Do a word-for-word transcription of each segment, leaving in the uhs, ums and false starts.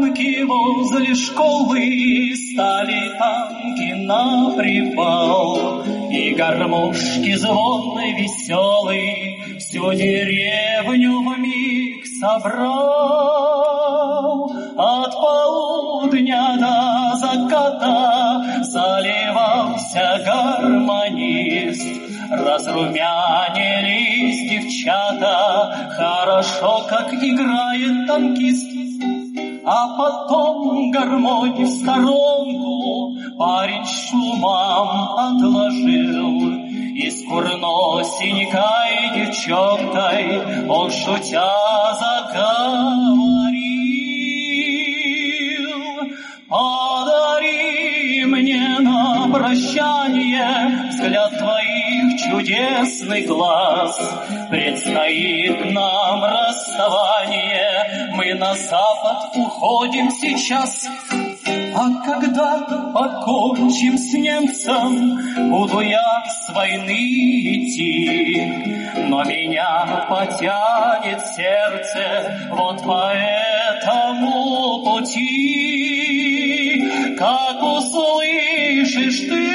лужайки возле школы стали танки на привал, и гармошки звонный веселый всю деревню вмиг собрал. От полудня до заката заливался гармонист, разрумянились девчата, хорошо, как играет танкист. А потом гармонь в сторонку парень шумом отложил, и с курносенькой девчонкой он, шутя, заговорил: подари мне на прощание взгляд твоих чудесных глаз. Предстоит нам расставание, мы на запад уходим сейчас. А когда покончим с немцем, буду я с войны идти, но меня потянет сердце вот по этому пути. Как услышишь ты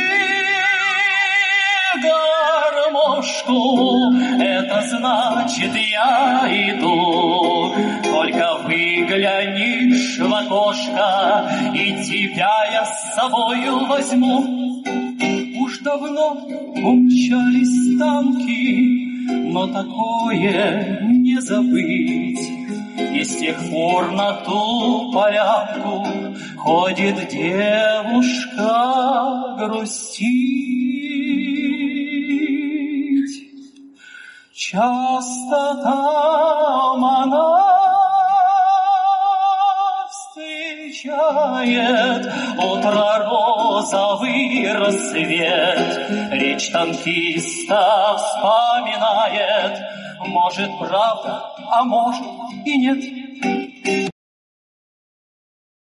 гармошку, это значит я иду. Только выглянешь в окошко, и тебя я с собою возьму. Уж давно умчались танки, но такое не забыть. И с тех пор на ту полянку ходит девушка грустить. Часто там она встречает утро розовый рассвет, речь танкиста вспоминает. Может, правда, а может и нет.